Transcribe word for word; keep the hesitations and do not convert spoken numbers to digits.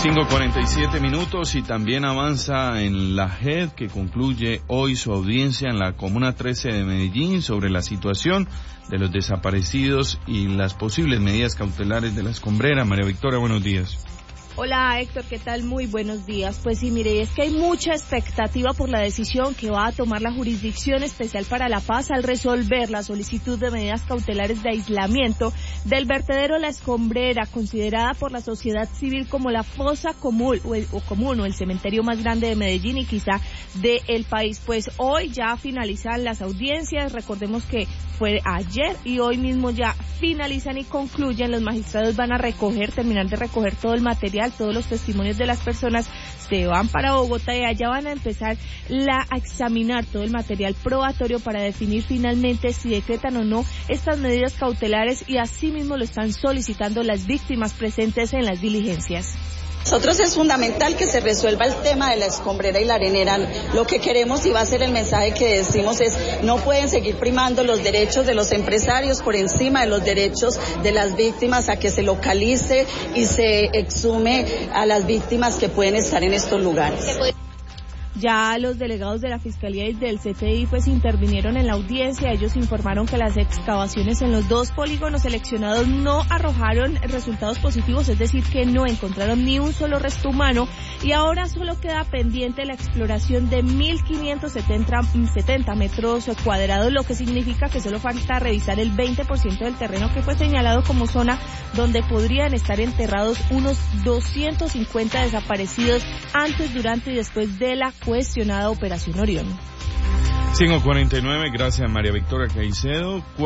cinco cuarenta y siete minutos y también avanza en la J E D, que concluye hoy su audiencia en la Comuna trece de Medellín sobre la situación de los desaparecidos y las posibles medidas cautelares de la escombrera. María Victoria, buenos días. Hola Héctor, ¿qué tal? Muy buenos días. Pues sí, mire, es que hay mucha expectativa por la decisión que va a tomar la Jurisdicción Especial para la Paz al resolver la solicitud de medidas cautelares de aislamiento del vertedero La Escombrera, considerada por la sociedad civil como la fosa común o, el, o común o el cementerio más grande de Medellín y quizá del país. Pues hoy ya finalizan las audiencias, recordemos que fue ayer y hoy mismo ya finalizan y concluyen. Los magistrados van a recoger, terminar de recoger todo el material, todos los testimonios de las personas, se van para Bogotá y allá van a empezar la, a examinar todo el material probatorio para definir finalmente si decretan o no estas medidas cautelares, y asimismo lo están solicitando las víctimas presentes en las diligencias. Nosotros es fundamental que se resuelva el tema de la escombrera y la arenera. Lo que queremos, y va a ser el mensaje que decimos, es no pueden seguir primando los derechos de los empresarios por encima de los derechos de las víctimas, a que se localice y se exhume a las víctimas que pueden estar en estos lugares. Ya los delegados de la Fiscalía y del C T I pues intervinieron en la audiencia. Ellos informaron que las excavaciones en los dos polígonos seleccionados no arrojaron resultados positivos, es decir, que no encontraron ni un solo resto humano, y ahora solo queda pendiente la exploración de mil quinientos setenta metros cuadrados, lo que significa que solo falta revisar el veinte por ciento del terreno que fue señalado como zona donde podrían estar enterrados unos doscientos cincuenta desaparecidos antes, durante y después de la cuestionada Operación Orión. cinco cuarenta y nueve, gracias María Victoria Caicedo.